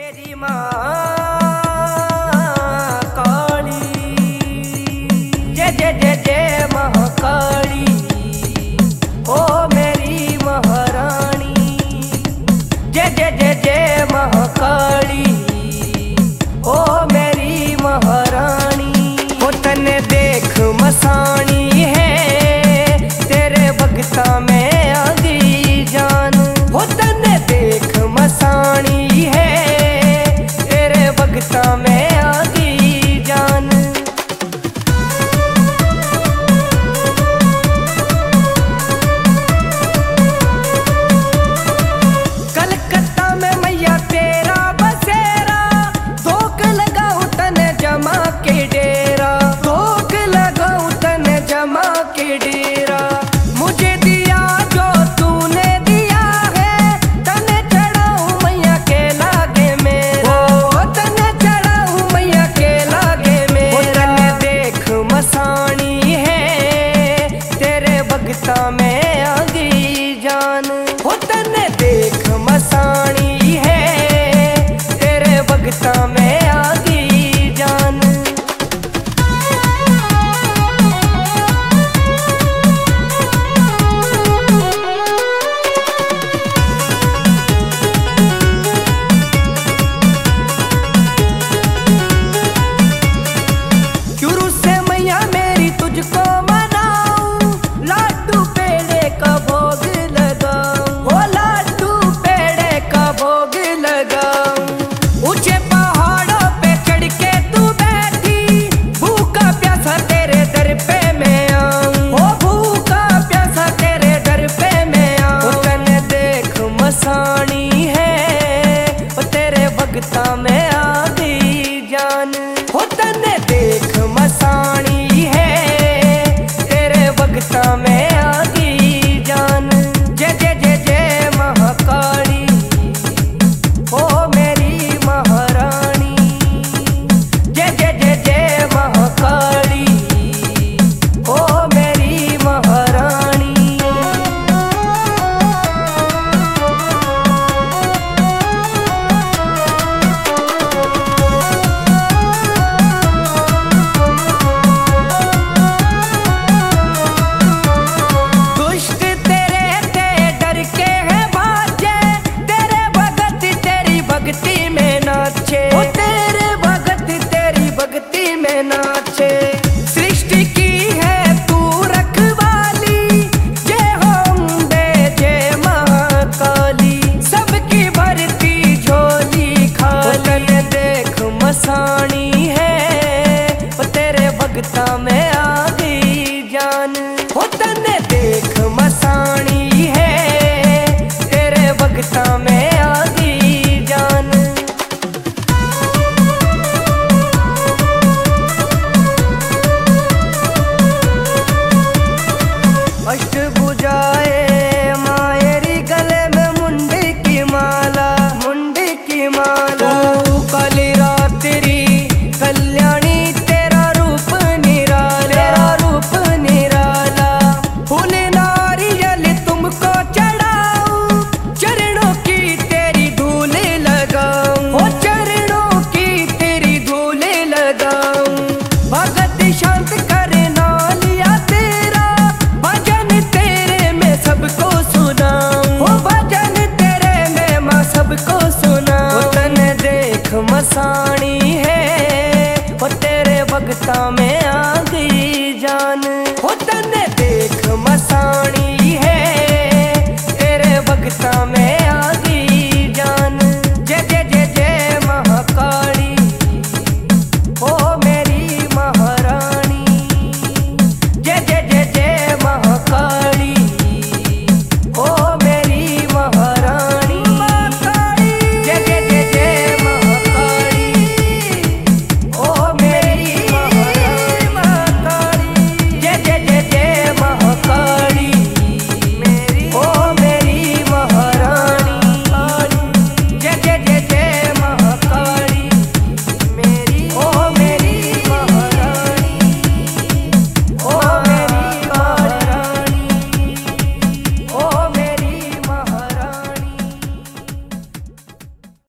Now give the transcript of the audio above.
मेरी माँ काली, जय जय जय जय महाकाली, ओ मेरी महारानी। जय जय जय जय महाकाली, ओ मेरी महारानी। ओ तने देख मसानी है, तेरे भगता में आगी जान। ओ तने देख मसानी है, तेरे भगता में आगी जान। कलकत्ता में मैया तेरा बसेरा, धोख लगाऊं तने जमा के डेरा, धोख लगाऊं तने जमा के डेरा। मुझे दिया जो तूने दिया है, तने चढ़ाऊं मैया के लागे मेरा, तने चढ़ाऊं मैया के लागे मेरा। तने देख मसानी है, तेरे भगता में आगी जान। हो तने देख मसानी है, तेरे भगता में आगी जान। शुरू से मैया मेरी तुझको मनाऊं, लाडू पेड़े का भोग लगाऊं, ओ लाडू पेड़े का भोग लगाऊं। ऊंचे पहाड़ों पे चढ़ के तू बैठी, भूखा प्यासा तेरे दर पे मैं आऊं, ओ भूखा प्यासा तेरे दर पे मैं आऊं। ओ तने देख मसानी है, ओ तेरे भगता में आगी जान। ओ तने देख मसानी है, तेरे भगता में आगी जान। जय जय जय जय महाकाली, ओ मेरी महारानी। जय जय जय जय महाकाली, ओ मेरी महारानी। दुष्ट तेरे ते डर के हैं भाजे, तेरे भगत तेरी भक्ति में नाचे।